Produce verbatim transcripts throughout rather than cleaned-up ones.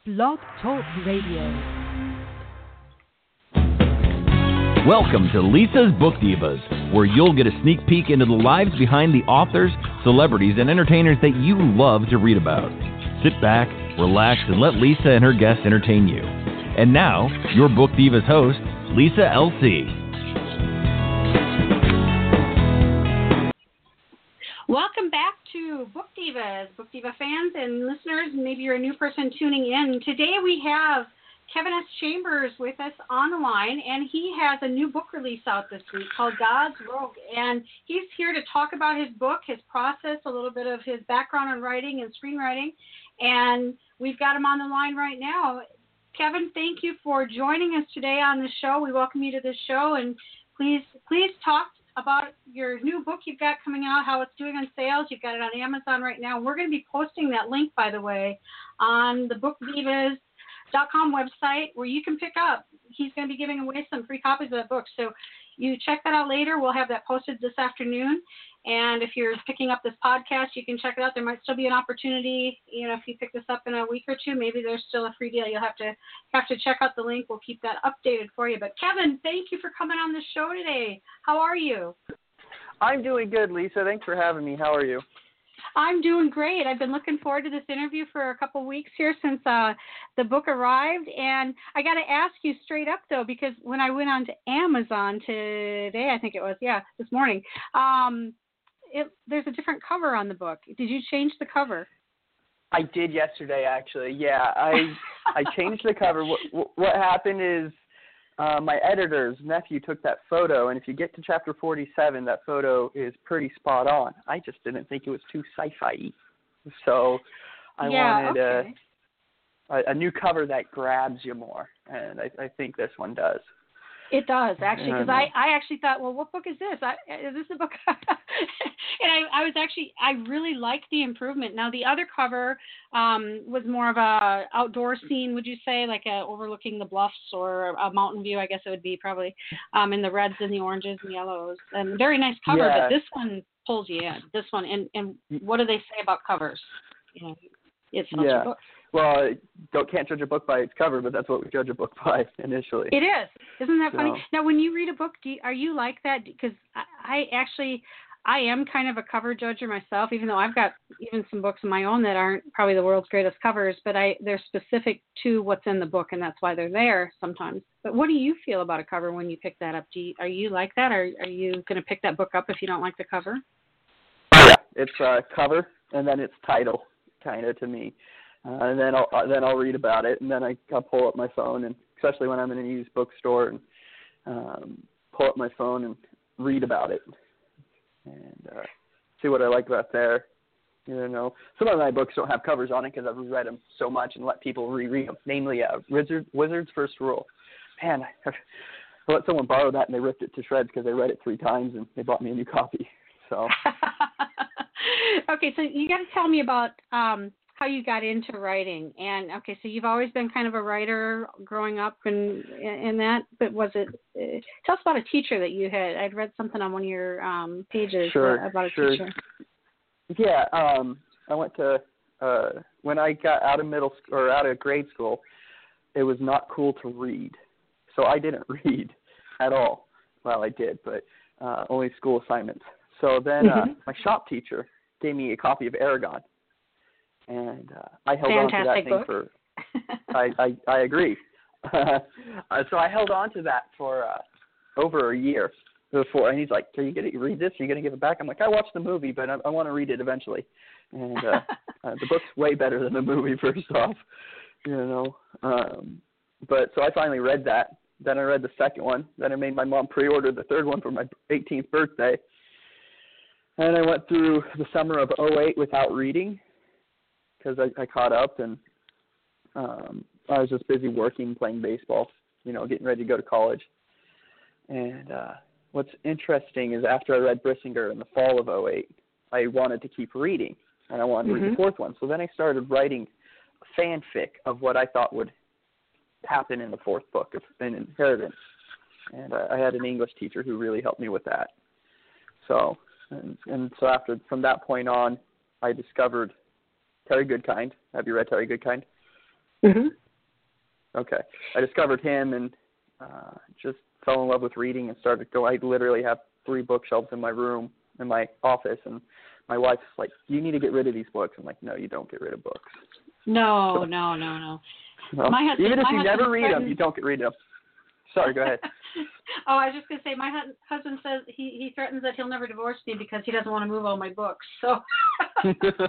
Blog Talk Radio. Welcome to Lisa's Book Divas, where you'll get a sneak peek into the lives behind the authors, celebrities, and entertainers that you love to read about. Sit back, relax, and let Lisa and her guests entertain you. And now, your Book Divas host, Lisa L C. Welcome back to Book Divas, Book Diva fans and listeners. Maybe you're a new person tuning in. Today we have Kevin S. Chambers with us on the line, and he has a new book release out this week called God's Rogue. And he's here to talk about his book, his process, a little bit of his background on writing and screenwriting. And we've got him on the line right now. Kevin, thank you for joining us today on the show. We welcome you to the show, and please, please talk about your new book you've got coming out, how it's doing on sales. You've got it on Amazon right now. We're going to be posting that link, by the way, on the book divas dot com website where you can pick up. He's going to be giving away some free copies of that book. So you check that out later. We'll have that posted this afternoon. And if you're picking up this podcast, you can check it out. There might still be an opportunity, you know, if you pick this up in a week or two, maybe there's still a free deal. You'll have to have to check out the link. We'll keep that updated for you. But Kevin, thank you for coming on the show today. How are you? I'm doing good, Lisa. Thanks for having me. How are you? I'm doing great. I've been looking forward to this interview for a couple of weeks here since uh, the book arrived. And I got to ask you straight up, though, because when I went on to Amazon today, I think it was, yeah, this morning, um, it, there's a different cover on the book. Did you change the cover? I did yesterday, actually. Yeah, I I changed the cover. What, what happened is uh, my editor's nephew took that photo, and if you get to chapter forty-seven, that photo is pretty spot on. I just didn't think it was too sci-fi-y. So I yeah, wanted okay. a, a, a new cover that grabs you more, and I, I think this one does. It does, actually, because I, I, I actually thought, well, what book is this? I, is this a book? and I, I was actually, I really liked the improvement. Now, the other cover um, was more of a outdoor scene, would you say, like a, overlooking the bluffs or a mountain view, I guess it would be probably, um, in the reds and the oranges and yellows. And very nice cover, yeah. but this one pulls you in, this one. And, and what do they say about covers? You know, it's not yeah. your book. Well, don't can't judge a book by its cover, but that's what we judge a book by initially. It is. Isn't that so. funny? Now, when you read a book, do you, are you like that? Because I, I actually, I am kind of a cover judger myself, even though I've got even some books of my own that aren't probably the world's greatest covers, but I they're specific to what's in the book, and that's why they're there sometimes. But what do you feel about a cover when you pick that up? Do you, are you like that, or are you going to pick that book up if you don't like the cover? Yeah, it's a cover, and then it's title, kind of, to me. Uh, and then I'll uh, then I'll read about it, and then I, I'll pull up my phone, and especially when I'm in a used bookstore, and um, pull up my phone and read about it, and uh, see what I like about there. You know, some of my books don't have covers on it because I've read them so much and let people reread them. Namely, uh, Wizard, Wizard's First Rule. Man, I, I let someone borrow that, and they ripped it to shreds because they read it three times, and they bought me a new copy. So. Okay, so you got to tell me about. Um, how you got into writing. And, okay, so you've always been kind of a writer growing up and in that, but was it, uh, tell us about a teacher that you had. I'd read something on one of your um, pages sure, uh, about a sure. teacher. Yeah, um, I went to, uh, when I got out of middle school, or out of grade school, it was not cool to read. So I didn't read at all. Well, I did, but uh, only school assignments. So then mm-hmm. uh, my shop teacher gave me a copy of Aragon. And uh, I held Fantastic on to that thing book. for, I, I, I agree. uh, so I held on to that for uh, over a year before. And he's like, are you going to read this? Are you going to give it back? I'm like, I watched the movie, but I, I want to read it eventually. And uh, uh, the book's way better than the movie, first off. You know. Um, but so I finally read that. Then I read the second one. Then I made my mom pre-order the third one for my eighteenth birthday. And I went through the summer of oh eight without reading, because I, I caught up, and um, I was just busy working, playing baseball, you know, getting ready to go to college. And uh, what's interesting is after I read Brissinger in the fall of oh eight, I wanted to keep reading, and I wanted mm-hmm. to read the fourth one. So then I started writing a fanfic of what I thought would happen in the fourth book of in Inheritance. And uh, I had an English teacher who really helped me with that. So, and, and so after, from that point on, I discovered Terry Goodkind. Have you read Terry Goodkind? Mhm. Okay. I discovered him and uh, just fell in love with reading and started to go. I literally have three bookshelves in my room, in my office, and my wife's like, you need to get rid of these books. I'm like, no, you don't get rid of books. No, no, no, no. Well, My husband, even if my you husband never read threatens- them, you don't get rid of them. Sorry, go ahead. Oh, I was just going to say, my hu- husband says he, he threatens that he'll never divorce me because he doesn't want to move all my books. So I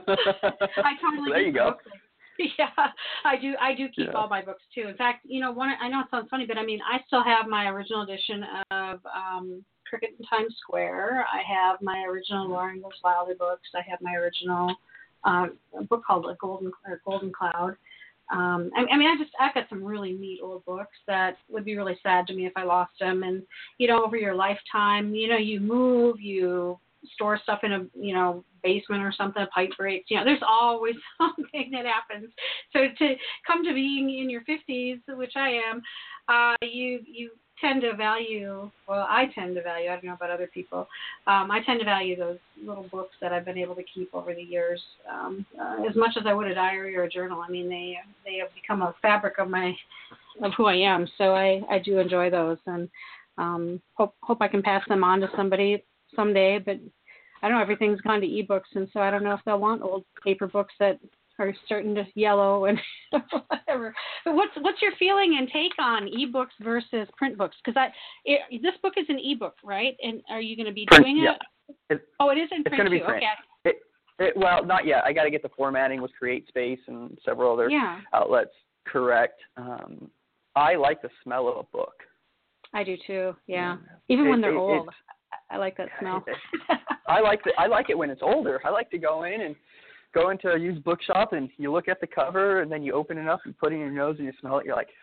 totally There keep you my go. books. Yeah, I do. I do keep Yeah. all my books too. In fact, you know, one. I know it sounds funny, but I mean, I still have my original edition of um, Cricket in Times Square. I have my original Laura Ingalls Wilder books. I have my original uh, book called A Golden or Golden Cloud. Um, I, I mean, I just I've got some really neat old books that would be really sad to me if I lost them. And you know, over your lifetime, you know, you move, you store stuff in a you know basement or something, a pipe breaks. You know, there's always something that happens. So to come to being in your fifties, which I am, uh, you you tend to value. Well, I tend to value. I don't know about other people. Um, I tend to value those little books that I've been able to keep over the years um, uh, as much as I would a diary or a journal. I mean, they they have become a fabric of my of who I am. So I, I do enjoy those, and um, hope hope I can pass them on to somebody someday. But I don't know, everything's gone to ebooks, and so I don't know if they'll want old paper books that are starting to yellow and whatever. But what's what's your feeling and take on ebooks versus print books? Because I it, this book is an ebook, right? And are you going to be Print, doing yeah. it? It, Oh, it is in it's print going to be too. print. Okay. It, it, well, not yet. I got to get the formatting with CreateSpace and several other Yeah. outlets correct. Um, I like the smell of a book. I do too. Yeah. Yeah. Even It- when they're it- old, I like that smell. I like the, I like it when it's older. I like to go in and go into a used bookshop and you look at the cover and then you open it up and put it in your nose and you smell it. You're like,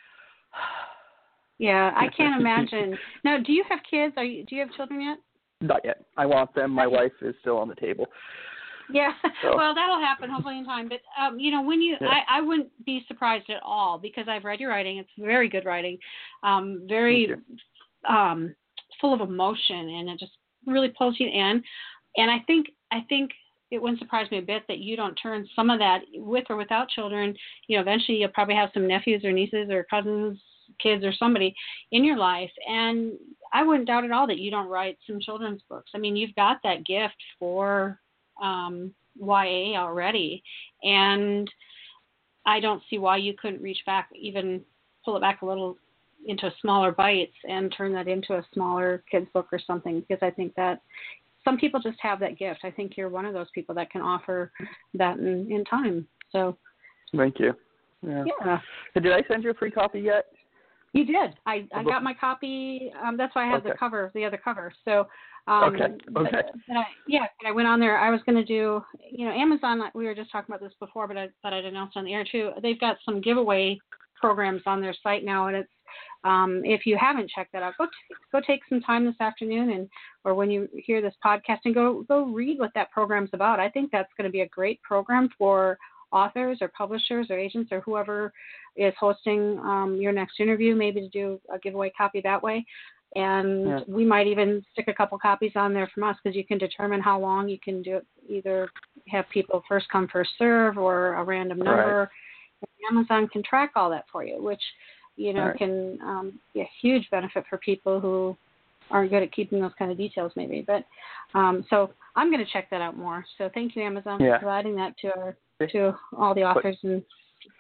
Yeah, I can't imagine. Now, do you have kids? Are you? Do you have children yet? not yet. I want them. My wife is still on the table. Yeah, So- well, that'll happen hopefully in time. But um, you know, when you, Yeah. I, I wouldn't be surprised at all because I've read your writing. It's very good writing, um, very Thank um, full of emotion, and it just really pulls you in. And I think, I think it wouldn't surprise me a bit that you don't turn some of that, with or without children. You know, eventually you'll probably have some nephews or nieces or cousins, kids, or somebody in your life, and I wouldn't doubt at all that you don't write some children's books. I mean, you've got that gift for um, Y A already, and I don't see why you couldn't reach back, even pull it back a little into smaller bites and turn that into a smaller kids book or something, because I think that some people just have that gift. I think you're one of those people that can offer that in, in time. So Thank you. Yeah. yeah. Did I send you a free copy yet? You did. I, I book? got my copy. Um, that's why I have Okay. the cover, the other cover. So, um, Okay, but- okay. but I, yeah, and I went on there. I was going to do, you know, Amazon. We were just talking about this before, but I thought I'd announce it on the air too. They've got some giveaway programs on their site now, and it's um, if you haven't checked that out, go t- go take some time this afternoon, and or when you hear this podcast, and go go read what that program's about. I think that's going to be a great program for authors or publishers or agents or whoever is hosting um, your next interview, maybe to do a giveaway copy that way. And Yeah. we might even stick a couple copies on there from us, because you can determine how long you can do it. Either have people first come, first serve, or a random number. And Amazon can track all that for you, which, you know, Right. can um, be a huge benefit for people who aren't good at keeping those kind of details maybe. But um, so I'm going to check that out more. So thank you, Amazon, Yeah. for providing that to our to all the authors. But, and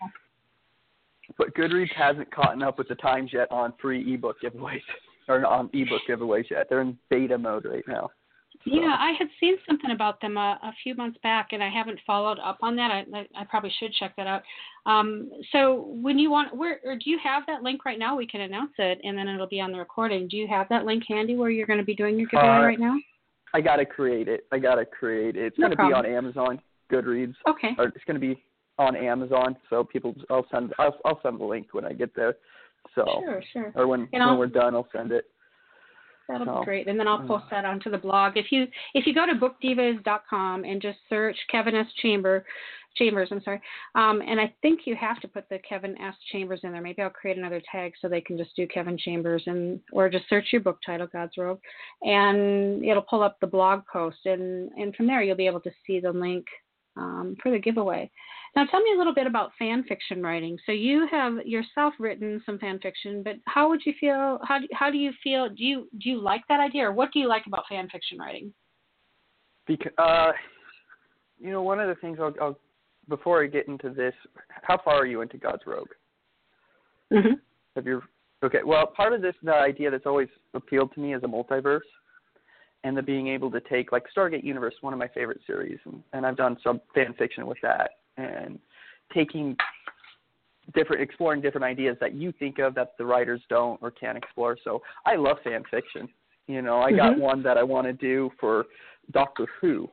but Goodreads hasn't caught up with the times yet on free ebook giveaways, or on ebook giveaways yet. They're in beta mode right now. So. Yeah, I had seen something about them a, a few months back, and I haven't followed up on that. I, I, I probably should check that out. Um, so when you want, where or do you have that link right now? We can announce it, and then it'll be on the recording. Do you have that link handy where you're going to be doing your giveaway Uh, right now? I gotta create it. I gotta create it. It's No gonna be on problem. Amazon, Goodreads, Okay. or it's gonna be on Amazon. So people, I'll send, I'll, I'll send the link when I get there. So, Sure, sure. or when And when I'll- we're done, I'll send it. That'll So, be great, and then I'll post that onto the blog. If you if you go to book divas dot com and just search Kevin S. Chamber, Chambers, I'm sorry, um, and I think you have to put the Kevin S. Chambers in there. Maybe I'll create another tag so they can just do Kevin Chambers, and or just search your book title, God's Robe, and it'll pull up the blog post, and and from there you'll be able to see the link um, for the giveaway. Now, tell me a little bit about fan fiction writing. So you have yourself written some fan fiction, but how would you feel? How do, how do you feel? Do you do you like that idea, or what do you like about fan fiction writing? Because, uh, you know, one of the things I'll, I'll before I get into this, how far are you into God's Rogue? Mm-hmm. Have you? Okay. Well, part of this, the idea that's always appealed to me is a multiverse, and the being able to take, like, Stargate Universe, one of my favorite series, and, and I've done some fan fiction with that, and taking different, exploring different ideas that you think of that the writers don't or can't explore. So I love fan fiction. You know, I got mm-hmm. one that I want to do for Doctor Who,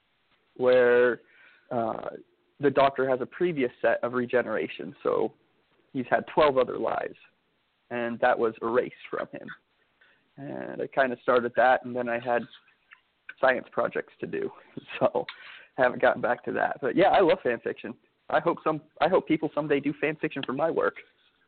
where uh, the Doctor has a previous set of regeneration. So he's had twelve other lives, and that was erased from him. And I kind of started that, and then I had science projects to do, so I haven't gotten back to that. But yeah, I love fan fiction. I hope some. I hope people someday do fan fiction for my work.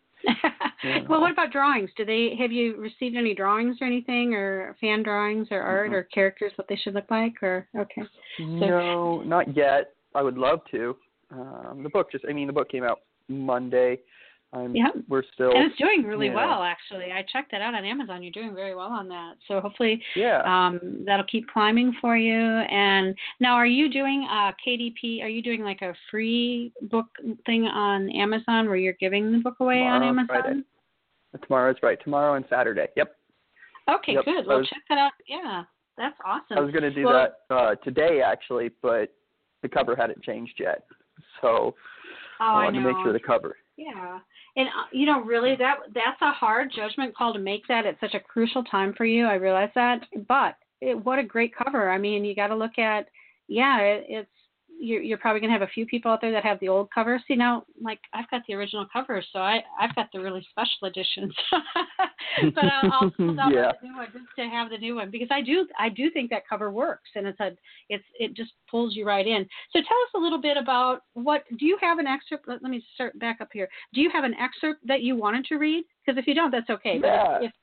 You know? Well, what about drawings? Do they have you received any drawings or anything, or fan drawings or art mm-hmm. or characters, what they should look like? Or okay, so, no, not yet. I would love to. Um, the book just. I mean, the book came out Monday. Um, yeah, we're still, and it's doing really you know, well, actually. I checked that out on Amazon. You're doing very well on that. So hopefully yeah. um, that'll keep climbing for you. And now, are you doing a K D P? Are you doing like a free book thing on Amazon where you're giving the book away Tomorrow, on Amazon? Friday. Tomorrow's right. Tomorrow and Saturday. Yep. Okay, yep. good. Well, was, check that out. Yeah, that's awesome. I was going to do well, that uh, today, actually, but the cover hadn't changed yet. So oh, I wanted I know. to make sure the cover. Yeah. And, uh, you know, really, that that's a hard judgment call to make that at such a crucial time for you. I realize that. But it, what a great cover. I mean, you got to look at, yeah, it, it's, you're, you're probably going to have a few people out there that have the old cover. See, now, like, I've got the original cover, so I, I've got the really special editions. But I'll, I'll pull down yeah. the new one just to have the new one, because I do I do think that cover works, and it's a it's it just pulls you right in. So tell us a little bit about what, do you have an excerpt? Let, let me start back up here. Do you have an excerpt that you wanted to read? Because if you don't, that's okay. Yeah. But if, if,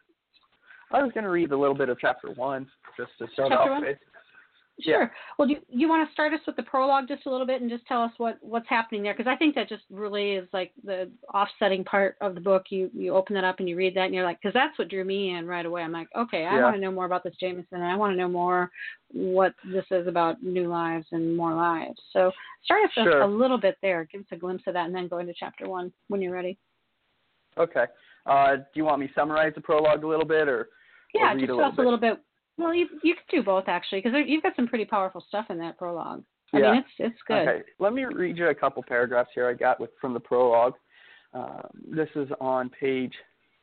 I was going to read a little bit of chapter one just to start chapter off one? with. Sure. Yeah. Well, do you, you want to start us with the prologue just a little bit and just tell us what, what's happening there? Because I think that just really is like the offsetting part of the book. You you open it up and you read that and you're like, because that's what drew me in right away. I'm like, okay, I yeah. want to know more about this Jameson, and I want to know more what this is about new lives and more lives. So start us sure. a, a little bit there. Give us a glimpse of that, and then go into chapter one when you're ready. Okay. Uh, do you want me to summarize the prologue a little bit, or, yeah, or read just a tell little us bit? a little bit. Well, you you can do both, actually, because you've got some pretty powerful stuff in that prologue. I yeah. mean, it's it's good. Okay. Let me read you a couple paragraphs here I got with from the prologue. Um, this is on page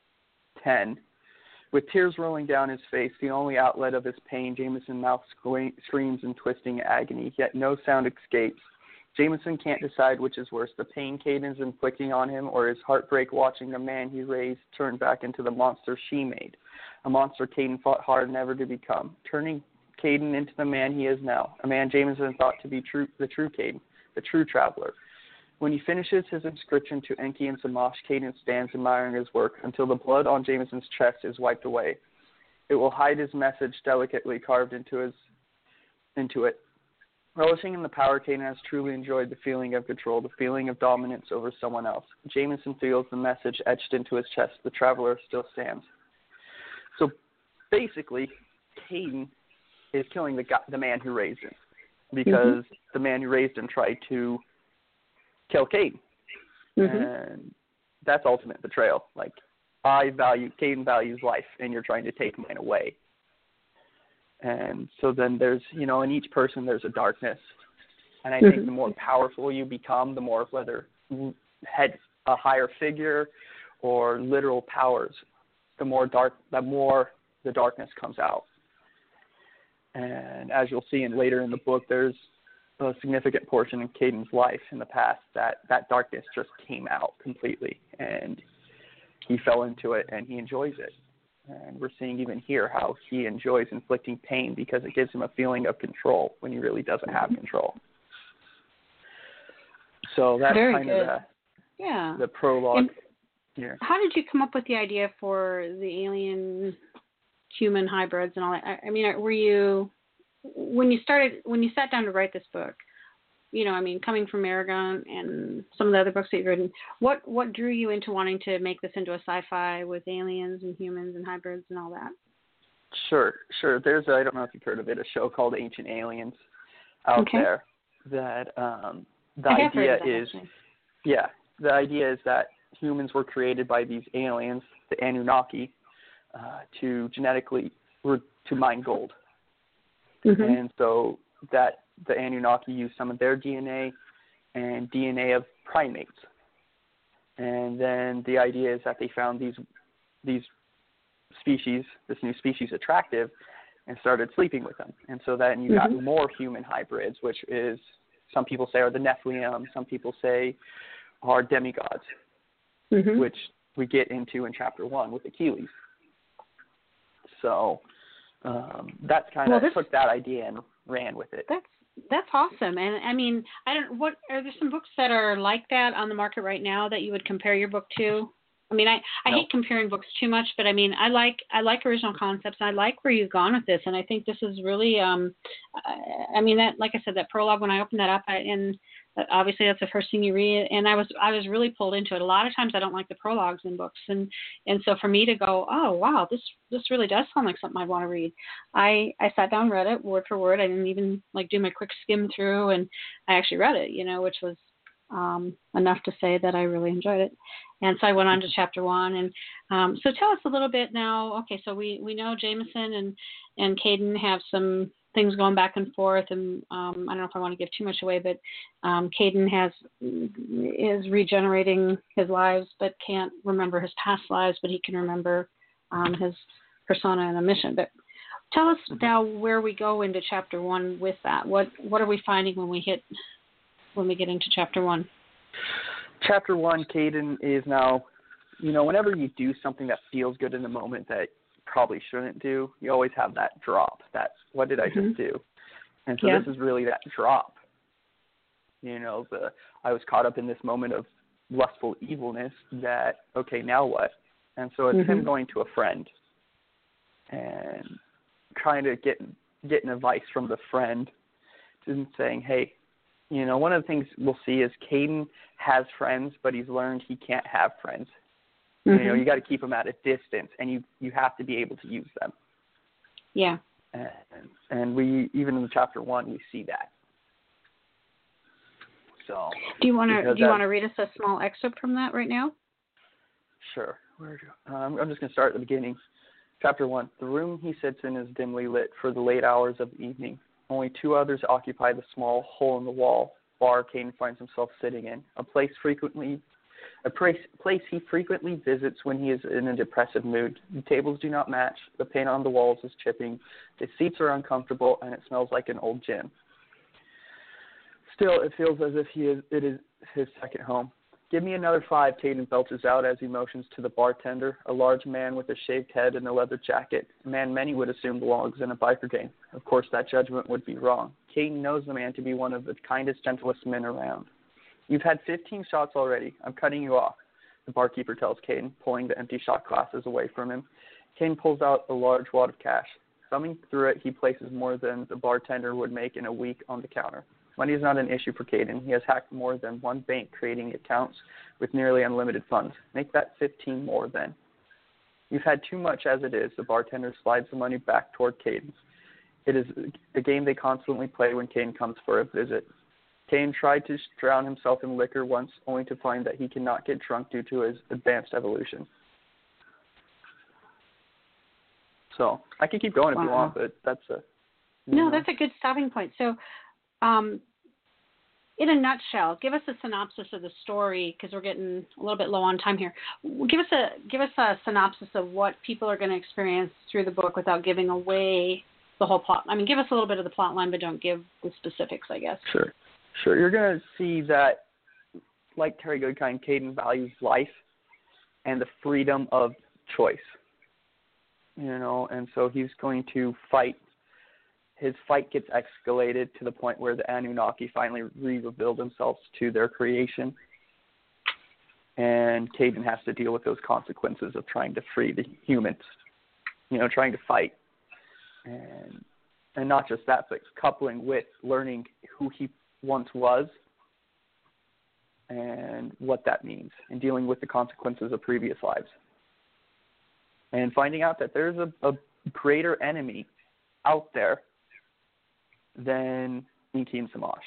ten. With tears rolling down his face, the only outlet of his pain, Jameson now sque- screams in twisting agony, yet no sound escapes. Jameson can't decide which is worse, the pain Caden is inflicting on him or his heartbreak watching the man he raised turn back into the monster she made. A monster Caden fought hard never to become, turning Caden into the man he is now, a man Jameson thought to be true, the true Caden, the true traveler. When he finishes his inscription to Enki and Samash, Caden stands admiring his work until the blood on Jameson's chest is wiped away. It will hide his message delicately carved into his into it. Relishing in the power, Caden has truly enjoyed the feeling of control, the feeling of dominance over someone else. Jameson feels the message etched into his chest. The traveler still stands. So basically, Caden is killing the guy, the man who raised him, because mm-hmm. the man who raised him tried to kill Caden. Mm-hmm. And that's ultimate betrayal. Like, I value, Caden values life, and you're trying to take mine away. And so then there's, you know, in each person there's a darkness. And I mm-hmm. think the more powerful you become, the more, whether head a higher figure or literal powers, the more dark, the more the darkness comes out. And as you'll see in later in the book, there's a significant portion of Caden's life in the past that that darkness just came out completely, and he fell into it, and he enjoys it. And we're seeing even here how he enjoys inflicting pain because it gives him a feeling of control when he really doesn't have control. So that's Very kind good. of the, yeah. the prologue and here. How did you come up with the idea for the alien human hybrids and all that? I, I mean, were you, when you started, when you sat down to write this book, you know, I mean, coming from Aragon and some of the other books that you've written, what what drew you into wanting to make this into a sci-fi with aliens and humans and hybrids and all that? Sure, sure. There's a, I don't know if you've heard of it, a show called Ancient Aliens out okay. there. That um, the I have idea heard of that, is, actually. yeah, the idea is that humans were created by these aliens, the Anunnaki, uh, to genetically to mine gold, mm-hmm. and so that the Anunnaki used some of their D N A and D N A of primates, and then the idea is that they found these these species, this new species, attractive, and started sleeping with them. And so then you mm-hmm. got more human hybrids, which is, some people say are the Nephilim, some people say are demigods, mm-hmm. which we get into in chapter one with Achilles. So um, that's kind of, well, took that idea and ran with it. That's that's awesome. And I mean, I don't. What are there some books that are like that on the market right now that you would compare your book to? I mean, I, I no. hate comparing books too much, but I mean, I like I like original concepts. I like where you've gone with this, and I think this is really. Um, I, I mean, that like I said, that prologue, when I opened that up, I, and obviously that's the first thing you read, and I was I was really pulled into it. A lot of times I don't like the prologues in books, and and so for me to go, oh wow, this this really does sound like something I'd want to read. I I sat down, read it word for word. I didn't even like do my quick skim through, and I actually read it, you know, which was um, enough to say that I really enjoyed it. And so I went on to chapter one. And um, so tell us a little bit now. Okay, so we, we know Jameson and, and Caden have some things going back and forth. And um, I don't know if I want to give too much away, but um, Caden has is regenerating his lives, but can't remember his past lives, but he can remember um, his persona and a mission. But tell us now where we go into chapter one with that. What what are we finding when we hit when we get into chapter one? Chapter one, Caden is now, you know, whenever you do something that feels good in the moment that you probably shouldn't do, you always have that drop. That, what did I mm-hmm. just do? And so yeah. this is really that drop. You know, the I was caught up in this moment of lustful evilness that, okay, now what? And so it's mm-hmm. him going to a friend and trying to get getting advice from the friend and saying, hey, you know, one of the things we'll see is Caden has friends, but he's learned he can't have friends. Mm-hmm. You know, you got to keep them at a distance, and you, you have to be able to use them. Yeah. And, and we, even in chapter one, we see that. So. Do you want to do you want to read us a small excerpt from that right now? Sure. Where do, um, I'm just going to start at the beginning. Chapter one. The room he sits in is dimly lit for the late hours of evening. Only two others occupy the small hole in the wall bar Caden finds himself sitting in, a place frequently, a place, place he frequently visits when he is in a depressive mood. The tables do not match, the paint on the walls is chipping, the seats are uncomfortable, and it smells like an old gym. Still, it feels as if he is, it is his second home. Give me another five, Caden belches out as he motions to the bartender, a large man with a shaved head and a leather jacket, a man many would assume belongs in a biker gang. Of course, that judgment would be wrong. Caden knows the man to be one of the kindest, gentlest men around. You've had fifteen shots already. I'm cutting you off, the barkeeper tells Caden, pulling the empty shot glasses away from him. Caden pulls out a large wad of cash. Thumbing through it, he places more than the bartender would make in a week on the counter. Money is not an issue for Caden. He has hacked more than one bank, creating accounts with nearly unlimited funds. Make that fifteen more then. You've had too much as it is. The bartender slides the money back toward Caden. It is a game they constantly play when Caden comes for a visit. Caden tried to drown himself in liquor once, only to find that he cannot get drunk due to his advanced evolution. So I can keep going if wow. you want, but that's a... No, know. that's a good stopping point. So, um, in a nutshell, give us a synopsis of the story, because we're getting a little bit low on time here. Give us a give us a synopsis of what people are going to experience through the book without giving away the whole plot. I mean, give us a little bit of the plot line, but don't give the specifics, I guess. Sure. Sure. You're going to see that, like Terry Goodkind, Caden values life and the freedom of choice. You know, and so he's going to fight. His fight gets escalated to the point where the Anunnaki finally re-reveal themselves to their creation. And Caden has to deal with those consequences of trying to free the humans, you know, trying to fight. And and not just that, but coupling with learning who he once was and what that means, and dealing with the consequences of previous lives. And finding out that there's a, a greater enemy out there than Inki and Samash.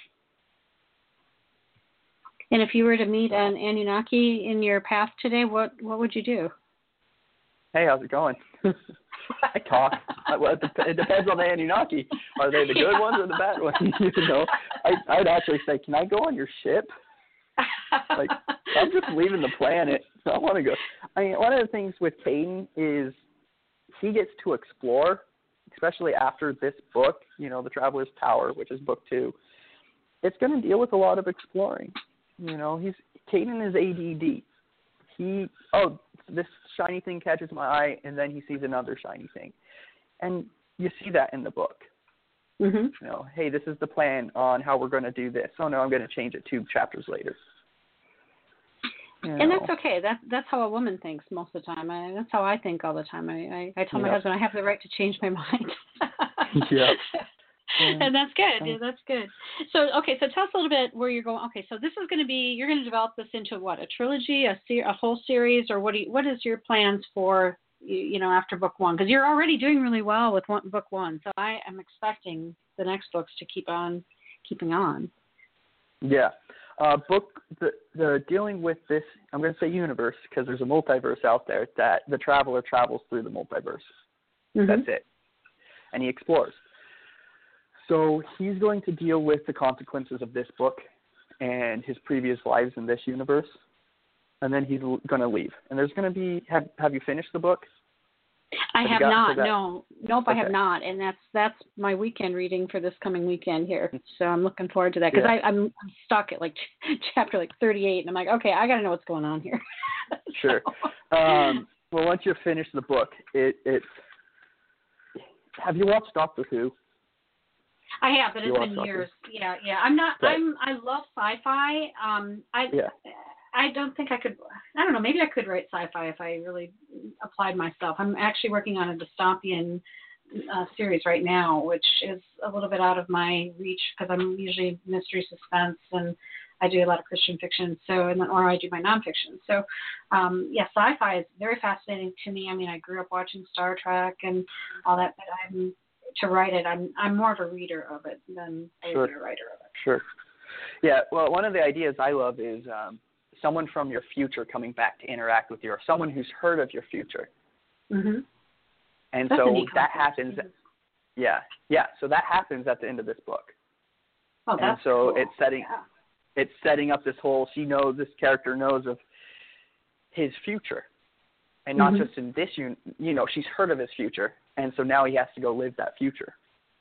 And if you were to meet an Anunnaki in your path today, what, what would you do? Hey, how's it going? I talk. Well, it, dep- it depends on the Anunnaki. Are they the good ones or the bad ones? You know, I, I'd actually say, can I go on your ship? Like, I'm just leaving the planet. I want to go. I mean, one of the things with Caden is he gets to explore, especially after this book, you know, The Traveler's Tower, which is book two. It's going to deal with a lot of exploring. You know, he's Caden is A D D. He, oh, this shiny thing catches my eye, and then he sees another shiny thing. And you see that in the book. Mm-hmm. You know, hey, this is the plan on how we're going to do this. Oh, no, I'm going to change it two chapters later. You And know. that's okay. That's that's how a woman thinks most of the time. I, that's how I think all the time. I, I, I tell my Yep. husband I have the right to change my mind. Yep. And that's good. Yeah, that's good. So, okay, so tell us a little bit where you're going. Okay, so this is going to be, you're going to develop this into what, a trilogy, a ser- a whole series, or what do you, what is your plans for, you, you know, after book one? Because you're already doing really well with one, book one. So I am expecting the next books to keep on keeping on. Yeah. Uh, book, the, the dealing with this, I'm going to say universe, because there's a multiverse out there that the traveler travels through the multiverse. Mm-hmm. That's it. And he explores. So he's going to deal with the consequences of this book and his previous lives in this universe, and then he's l- going to leave. And there's going to be, have, have you finished the book? I Have have you gotten not. to that? No, nope, I have Okay. not, and that's that's my weekend reading for this coming weekend here. So I'm looking forward to that because Yeah. I'm I'm stuck at like chapter like thirty-eight, and I'm like, okay, I got to know what's going on here. Sure. Um, well, once you finish the book, it it's. Have you watched Doctor Who? I have, but You it's watch been Doctor years. Yeah, yeah. I'm not. Right. I'm. I love sci-fi. Um, I. Yeah. I don't think I could. I don't know. Maybe I could write sci-fi if I really applied myself. I'm actually working on a dystopian uh, series right now, which is a little bit out of my reach because I'm usually mystery suspense and I do a lot of Christian fiction. So, and then, or I do my nonfiction. So, um, yeah, sci-fi is very fascinating to me. I mean, I grew up watching Star Trek and all that, but I'm to write it. I'm I'm more of a reader of it than a Sure. writer of it. Sure. Yeah. Well, one of the ideas I love is um, someone from your future coming back to interact with you, or someone who's heard of your future. Mm-hmm. And That's a so neat that concept. happens. Yeah. Yeah. So that happens at the end of this book. Oh, And that's so cool. it's setting Yeah. it's setting up this whole. She knows this character knows of his future, and not Mhm. just in this. Un, you know, she's heard of his future, and so now he has to go live that future.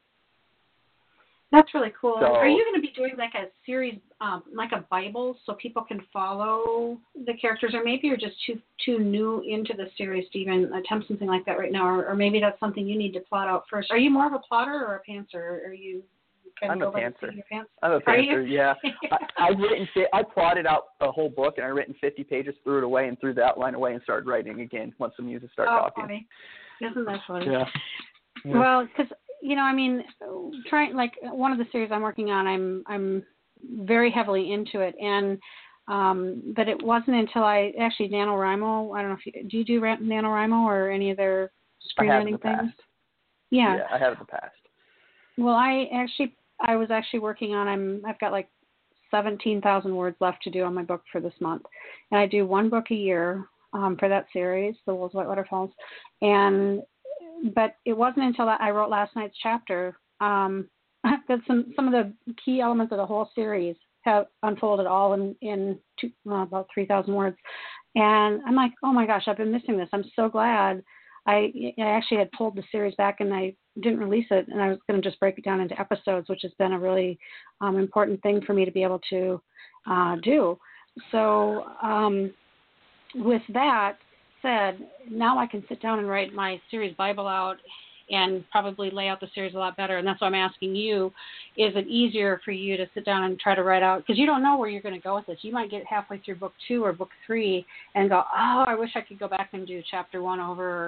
That's really cool. So- Are you going to be doing like a series, um, like a Bible, so people can follow the characters, or maybe you're just too too new into the series to even attempt something like that right now, or, or maybe that's something you need to plot out first. Are you more of a plotter or a pantser? Or are you? Kind I'm of a go by the pantser. seat of your pants? I'm a Are you? pantser, yeah. I, I've written, fi- I plotted out a whole book, and I written fifty pages, threw it away, and threw the outline away, and started writing again once the music started Oh, talking. funny. Isn't that funny? Yeah. Yeah. Well, because you know, I mean, trying like one of the series I'm working on, I'm I'm very heavily into it, and um, but it wasn't until I actually NaNoWriMo. I don't know if you do you do Ra- NaNoWriMo or any other I have in screenwriting the past. things. Yeah. Yeah, I have in the past. Well, I actually I was actually working on. I'm I've got like seventeen thousand words left to do on my book for this month, and I do one book a year um, for that series, The Wolves White Waterfalls, and. But it wasn't until I wrote last night's chapter um, that some, some of the key elements of the whole series have unfolded all in, in two, well, about three thousand words. And I'm like, oh my gosh, I've been missing this. I'm so glad. I, I actually had pulled the series back and I didn't release it, and I was going to just break it down into episodes, which has been a really um, important thing for me to be able to uh, do. So um, with that, said, now I can sit down and write my series Bible out and probably lay out the series a lot better. And that's why I'm asking you, is it easier for you to sit down and try to write out? Because you don't know where you're going to go with this. You might get halfway through book two or book three and go, oh, I wish I could go back and do chapter one over, or,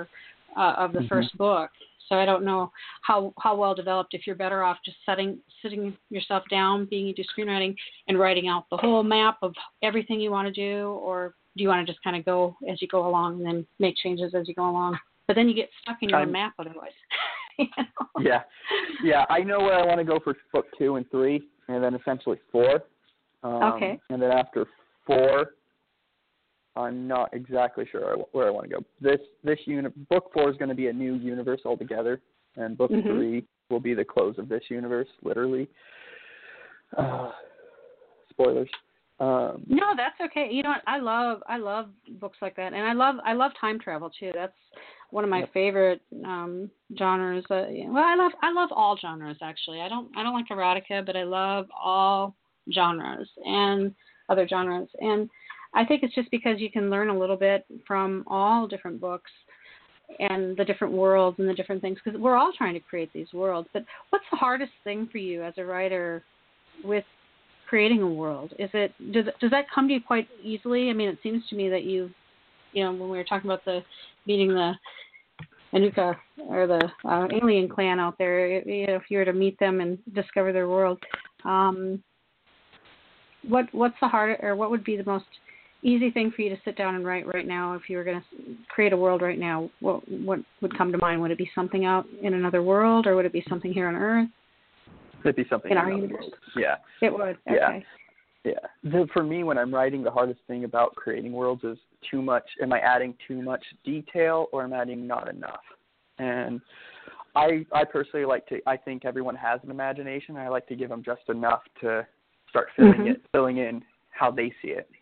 uh, of the Mm-hmm. first book. So I don't know how, how well developed, if you're better off just setting, sitting yourself down, being into screenwriting and writing out the whole map of everything you want to do, or do you want to just kind of go as you go along and then make changes as you go along? But then you get stuck in your I'm, own map otherwise. You know? Yeah. Yeah, I know where I want to go for book two and three, and then essentially four. Um, Okay. And then after four, I'm not exactly sure where I want to go. This this uni- book four is going to be a new universe altogether, and book Mm-hmm. three will be the close of this universe, literally. Uh, spoilers. Um, No, that's okay. You know what? I love I love books like that, and I love I love time travel too. That's one of my Yep. favorite um, genres. Uh, well, I love I love all genres actually. I don't I don't like erotica, but I love all genres and other genres. And I think it's just because you can learn a little bit from all different books and the different worlds and the different things, because we're all trying to create these worlds. But what's the hardest thing for you as a writer with creating a world? Is it does does that come to you quite easily? I mean, it seems to me that you, you know, when we were talking about the meeting the Anuka or the uh, alien clan out there, you know, if you were to meet them and discover their world, um, what what's the hard or what would be the most easy thing for you to sit down and write right now if you were going to create a world right now? What what would come to mind? Would it be something out in another world, or would it be something here on Earth? it'd be something In in our another universe. world. Yeah. It would. Yeah. Okay. Yeah. The, for me, when I'm writing, the hardest thing about creating worlds is too much. Am I adding too much detail, or am I adding not enough? And I, I personally like to. I think everyone has an imagination. And I like to give them just enough to start filling Mm-hmm. it, filling in how they see it.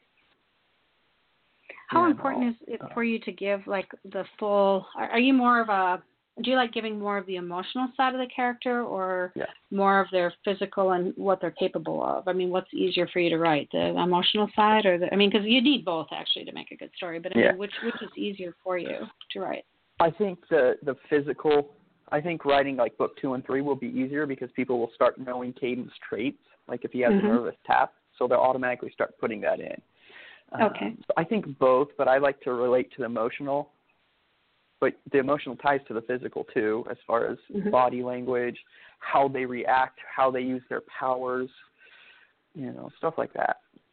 How And important I'll, is it uh, for you to give like the full? Are, are you more of a? Do you like giving more of the emotional side of the character, or Yeah. more of their physical and what they're capable of? I mean, what's easier for you to write, the emotional side, or the? I mean, because you need both actually to make a good story. But I Yeah. mean, which which is easier for you to write? I think the the physical. I think writing like book two and three will be easier because people will start knowing Caden's traits. Like if he has Mm-hmm. a nervous tap, so they'll automatically start putting that in. Okay. Um, so I think both, but I like to relate to the emotional. But the emotional ties to the physical too, as far as Mhm. body language, how they react, how they use their powers, you know, stuff like that.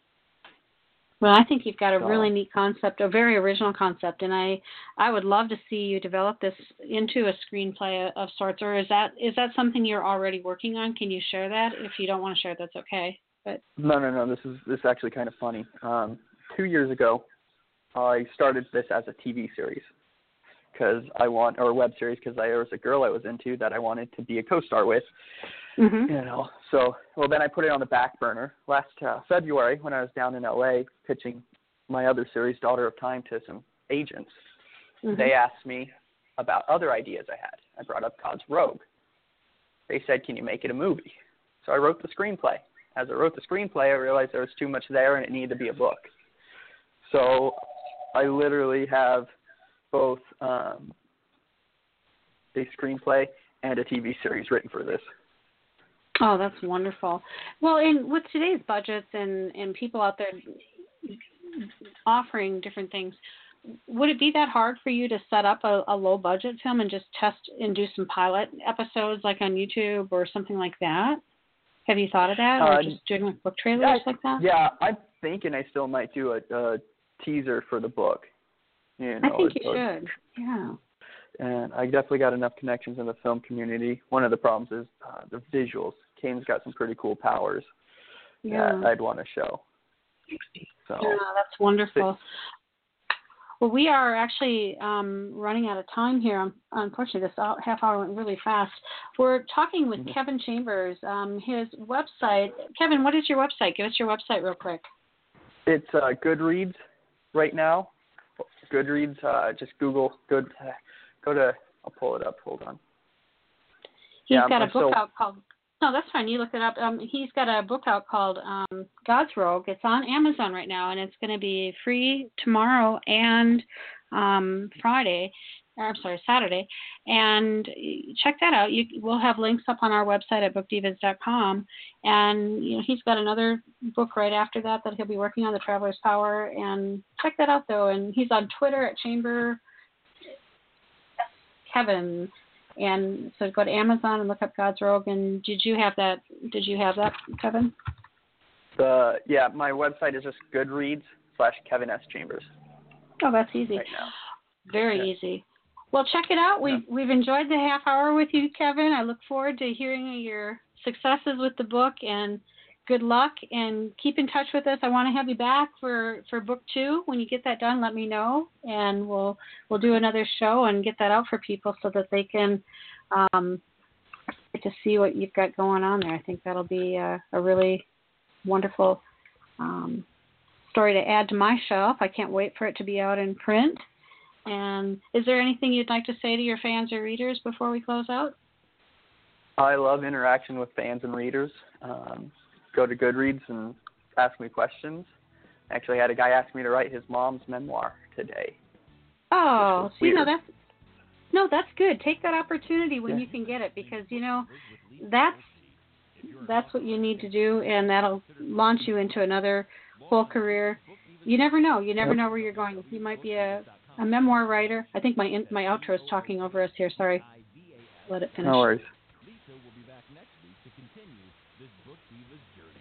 Well, I think you've got a So- really neat concept, a very original concept, and I, I would love to see you develop this into a screenplay of sorts. Or is that is that something you're already working on? Can you share that? If you don't want to share it, that's okay. But No, no, no. This is this is actually kind of funny. Um, two years ago, I started this as a T V series because I want, or a web series, because there was a girl I was into that I wanted to be a co-star with. mm-hmm. You know, so well then I put it on the back burner. Last uh, February, when I was down in L A pitching my other series, Daughter of Time, to some agents, Mm-hmm. they asked me about other ideas I had. I brought up God's Rogue. They said, "Can you make it a movie?" So I wrote the screenplay. As I wrote the screenplay, I realized there was too much there and it needed to be a book. So I literally have both um, a screenplay and a T V series written for this. Oh, that's wonderful. Well, in with today's budgets and, and people out there offering different things, would it be that hard for you to set up a, a low budget film and just test and do some pilot episodes like on YouTube or something like that? Have you thought of that, or Uh, just doing like book trailers yeah, like that? Yeah, I'm thinking I still might do a, a teaser for the book. You know, I think you or, should. Yeah. And I definitely got enough connections in the film community. One of the problems is uh, the visuals. Kane's got some pretty cool powers Yeah. that I'd want to show. So Yeah, that's wonderful. Well, we are actually um, running out of time here. Unfortunately, this half hour went really fast. We're talking with Mm-hmm. Kevin Chambers. Um, his website, Kevin, what is your website? Give us your website real quick. it's uh, Goodreads right now. Goodreads, uh, just Google good. Uh, go to. I'll pull it up. Hold on. He's Yeah, got I'm a book still- out called. No, that's fine. You look it up. Um, he's got a book out called um, God's Rogue. It's on Amazon right now, and it's going to be free tomorrow and um, Friday. Or, I'm sorry, Saturday. And check that out. You, we'll have links up on our website at book divas dot com. And you know, he's got another book right after that that he'll be working on, The Traveler's Power. And check that out, though. And he's on Twitter at Chamber Kevin. And so go to Amazon and look up God's Rogue. And did you have that? Did you have that, Kevin? The yeah, my website is just Goodreads slash Kevin S. Chambers. Oh, that's easy. Right now. Very Yeah. easy. Well, check it out. We've Yeah. we've enjoyed the half hour with you, Kevin. I look forward to hearing your successes with the book, and good luck. And keep in touch with us. I want to have you back for, for book two. When you get that done, let me know, and we'll we'll do another show and get that out for people so that they can um, get to see what you've got going on there. I think that'll be a, a really wonderful um, story to add to my shelf. I can't wait for it to be out in print. And is there anything you'd like to say to your fans or readers before we close out? I love interaction with fans and readers. Um, go to Goodreads and ask me questions. Actually, I had a guy ask me to write his mom's memoir today. Oh, so you know weird. that's no, that's good. Take that opportunity when Yeah. you can get it, because you know that's that's what you need to do, and that'll launch you into another whole career. You never know. You never Yep. know where you're going. You might be a, a memoir writer. I think my in, my outro is talking over us here. Sorry. Let it finish. No worries. Lisa will be back next week to continue this Book Divas journey.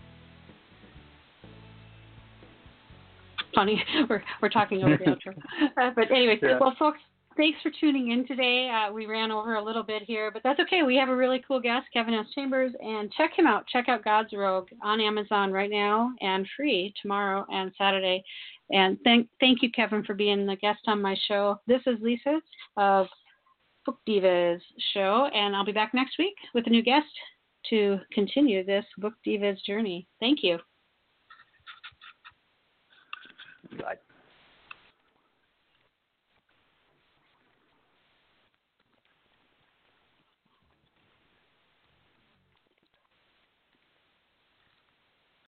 Funny, we're we're talking over the outro. Uh, but anyway, Yeah. well, folks, thanks for tuning in today. Uh, we ran over a little bit here, but that's okay. We have a really cool guest, Kevin S. Chambers, and check him out. Check out God's Rogue on Amazon right now and free tomorrow and Saturday. And thank thank you, Kevin, for being the guest on my show. This is Lisa of Book Divas show, and I'll be back next week with a new guest to continue this Book Divas journey. Thank you. Bye.